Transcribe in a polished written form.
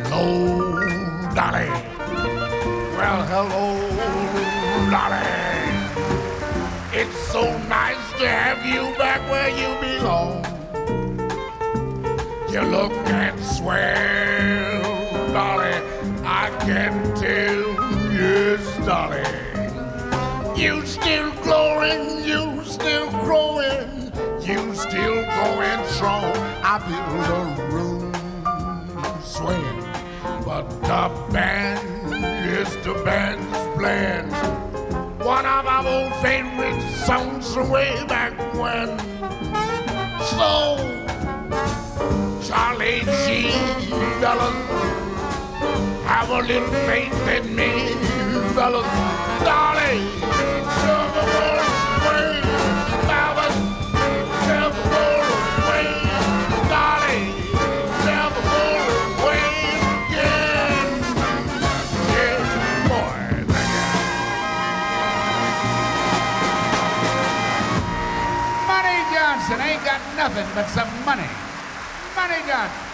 Hello, Dolly. Well, hello, Dolly. It's so nice to have you back where you belong. You look and swell, Dolly. I can tell, yes, Dolly. You still glowing, you still growing, you still going strong. I feel the room swing, but the band, yes, the band's playing one of our old favorite songs from way back when. So, Charlie G, fellas, have a little faith in me, fellas. Dolly, never go away, fellas, never go away. Dolly, never go away again. Yeah, boy, Money Johnson ain't got nothing but some money. Money Johnson.